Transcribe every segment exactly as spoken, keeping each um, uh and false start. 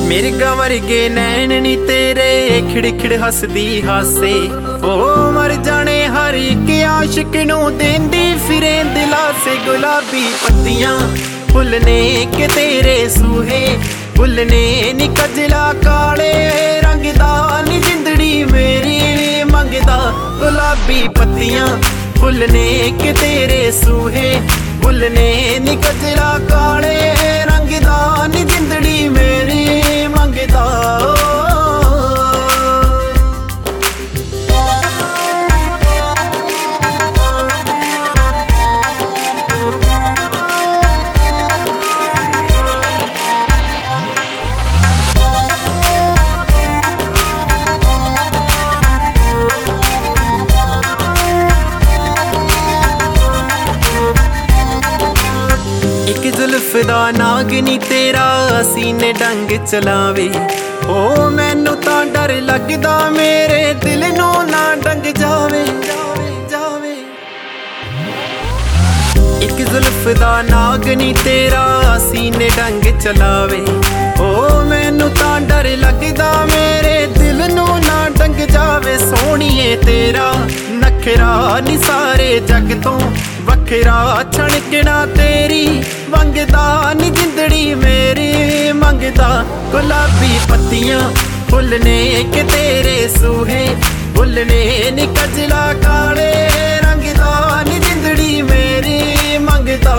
मिर्गा वर्गे नैन नी तेरे खिड़ खिड़ हसदी हासे ओ मर जाने हर एक आशिक नू देंदी फिरे दिलासे। गुलाबी पत्तियां फुलने के तेरे सूहे फुलने नी कजला काले रंग दा नी जिंदड़ी मेरी मंगदा। गुलाबी पत्तियां फुलने के तेरे सूहे फुलने नी कजला काले रंग दा नी जिंदड़ी मेरी मंगदा। जुल्फ दा नाग नी तेरा सीने डंग चलावे ओ मैनू तां डर लगदा मेरे दिल नू ना डंग जावे जावे। एक जुल्फ दा नाग नी तेरा सीने डंग चलावे ओ मैनू तां डर लगदा मेरे दिल नू ना डंग जावे। सोहणीए तेरा नखरा नी सारे जग तो वखरा छणकना तेरी मंगदा नी जिंदड़ी मेरी मंगदा। गुलाबी पत्तियां फुलने के तेरे सूहे फुलने नी कजला काले रंग दा नी जिंदड़ी मेरी मंगदा।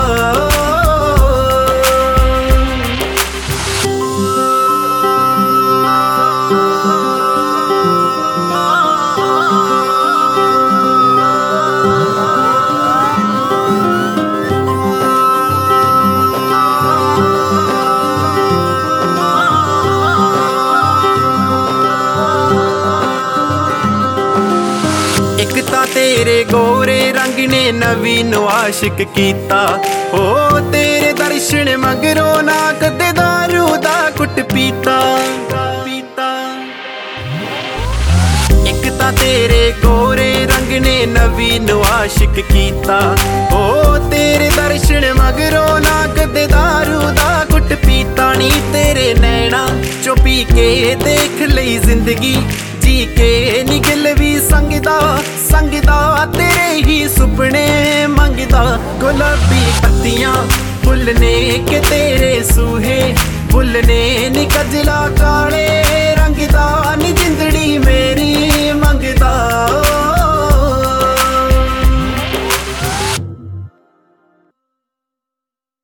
एक तां तेरे गोरे रंग ने नवी नू आशिक कीता ओ तेरे दर्शन मगरों ना कदे दारू दा कुट पीता पीता। एक तां तेरे गोरे रंग ने नवी नू आशिक कीता ओ तेरे दर्शन मगरों ना कदे दारू दा कुट पीता। नी तेरे नैना चो पी के देख लई जिंदगी जी के निकल भी संगदा संगदा तेरे ही सुपने मंगदा। गुलाबी पत्तियां फुलने के तेरे सूहे फुलने नी कजला काले रंग दा नी जिंदड़ी में